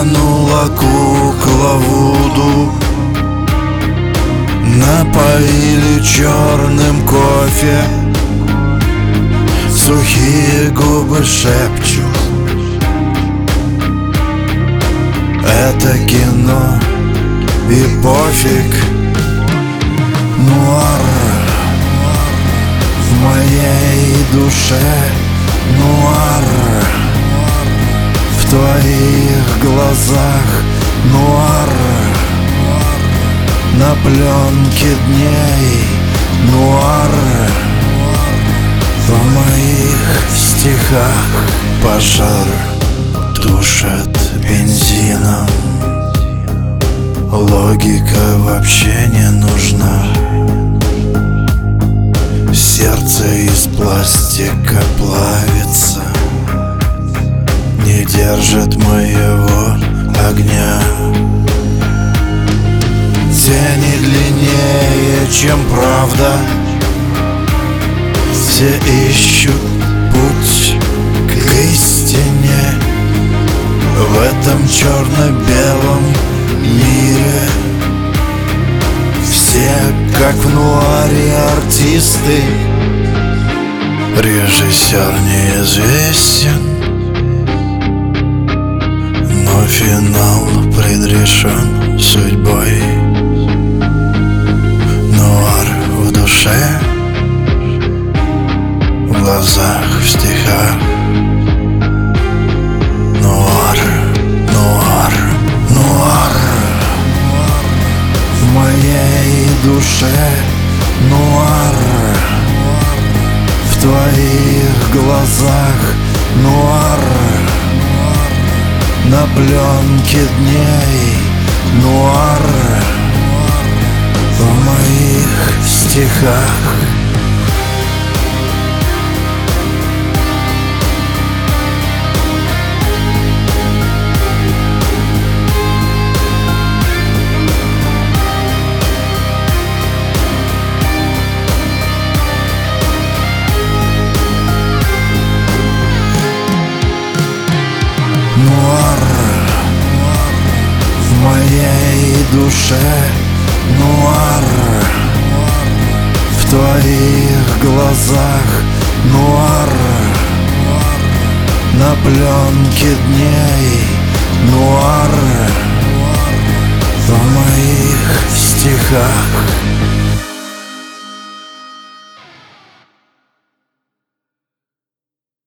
Обманула кукла Вуду, напоили черным кофе, сухие губы шепчут: это кино и пофиг. Нуар в моей душе, нуар в твоих глазах, нуар на пленке дней, нуар в моих стихах. Пожар тушат бензином, логика вообще не нужна. Сердце из пластика плавится, не держит моего огня. Тени длиннее, чем правда, все ищут путь к истине. В этом черно-белом мире все, как в нуаре, артисты. Режиссер неизвестен, но финал предрешен судьбой. Нуар в душе, в глазах, в стихах. Нуар, нуар, нуар в моей душе, нуар в твоих глазах, нуар на пленке дней, нуар в моих стихах. Нуар в моей душе, нуар в твоих глазах, нуар на пленке дней, нуар в моих стихах.